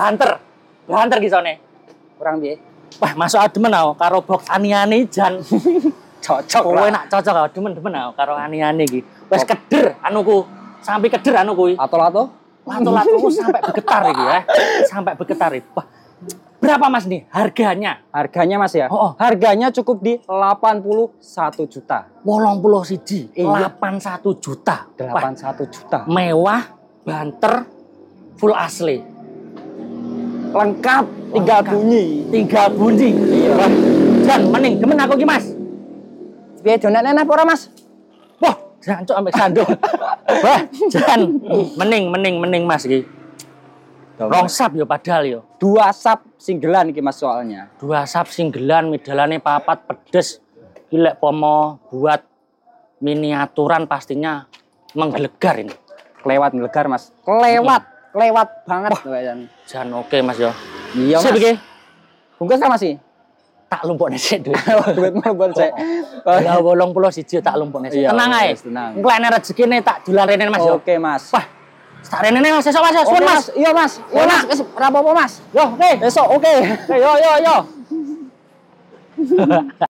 banter. Banter kisone. Kurang piye? Wah, masuk demen aku karo box ani-ani jan. Cocok Kowe lah. nak cocok aku demen aku karo ani-ani iki. Wis keder anuku. Sampai keder anu kuwi. Lato-lato? Lato-latuku sampai bergetar iki ya. Sampai bergetar iki. Wah. Berapa Mas nih harganya? Harganya Mas ya? Oh. Harganya cukup di 81 juta. 80 siji. Iya. 81 juta. 81 juta. Mewah, banter, full asli. Lengkap, 3 bunyi. 3 bunyi. Wah, Jan, mending demen aku ki Mas. Piye donatnya apa ora Mas? Wah, jancuk ambek sandung. Wah, Jan, mending Mas iki. Rong sap yo padahal yo. 2 sap singgelan iki Mas soalnya. 2 sap singgelan midalane papat pedes. Iki lek pomo buat miniaturan pastinya menggelegar ini. Kelewat ngelegar Mas. Kelewat banget kayaknya. Jan oke Mas yo. Iya Mas. Sip iki. Bungkus kan masih? Tak lumpukne sik duit. Duitmu buat saya. Ya 81 tak lumpukne sik. Iya, Tenang ae. wes, tenang. Engko ene rezekine tak dolan rene Mas yo. Oke Mas. Wah, tak rene Mas esuk Mas. Oke, Suwun Mas. Iya Mas. Iya Mas. Wis ora apa-apa Mas. Yo, oke. Besok oke. Yo.